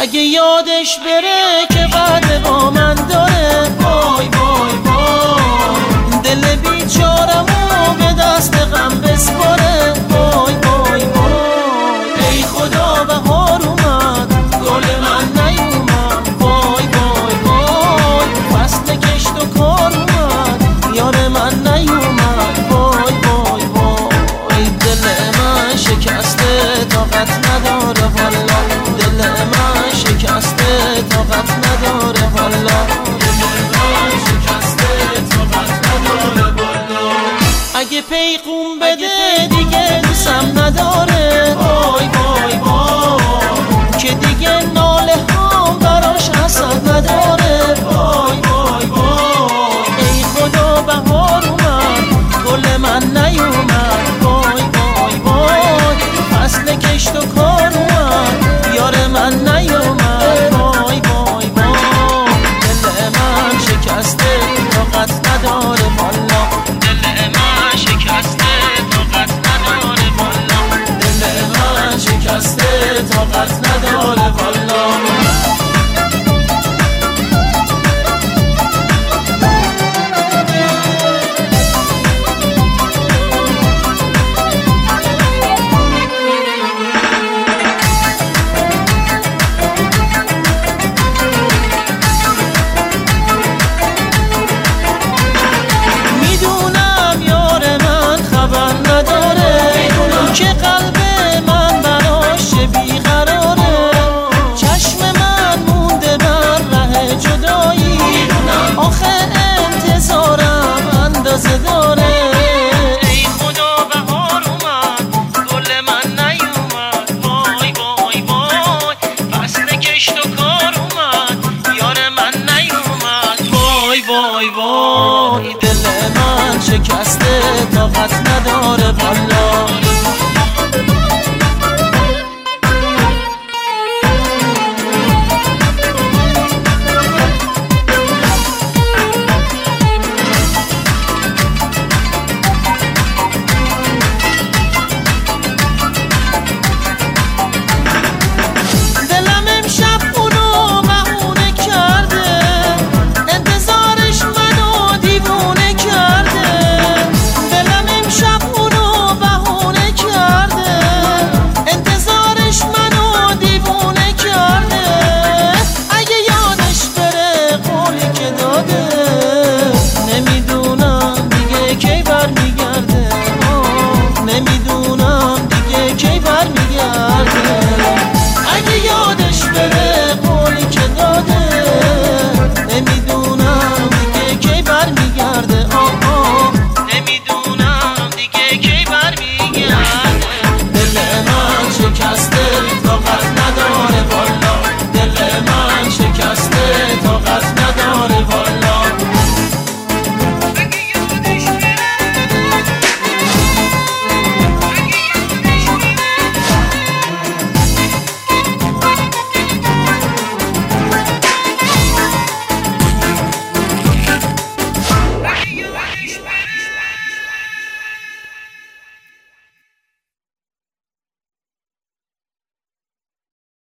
اگه یادش بره که بعد با من داره، وای وای وای دل بیچارمو به دست غم بسپاره، وای وای وای ای خدا بهار اومد گل من نیومد، وای وای وای فصل کشت و کار اومد یار من نیومد، وای وای وای دل من شکسته طاقت نداره والا، دل من شکسته طاقت نداره والا، دل من شکسته طاقت نداره والا. اگه پیغام بده دیگه دوستم نداره، وای وای وای که دیگه ناله هم براش حسد نداره، وای وای وای ای خدا بهار اومد گل من نیومد، وای وای وای فصل کشت و کار اومد یار من نیومد، وای وای وای دل من شکسته طاقت نداره والا، دل من شکسته طاقت نداره والا، دل من شکسته طاقت نداره والا. که قلب من براش بیقراره، چشم من مونده بر ره جدایی، آخه انتظارم اندازه داره، ای خدا بهار اومد گل من نیومد، وای وای وای فصل کشت و کار اومد یار من نیومد، وای وای وای دل من شکسته طاقت نداره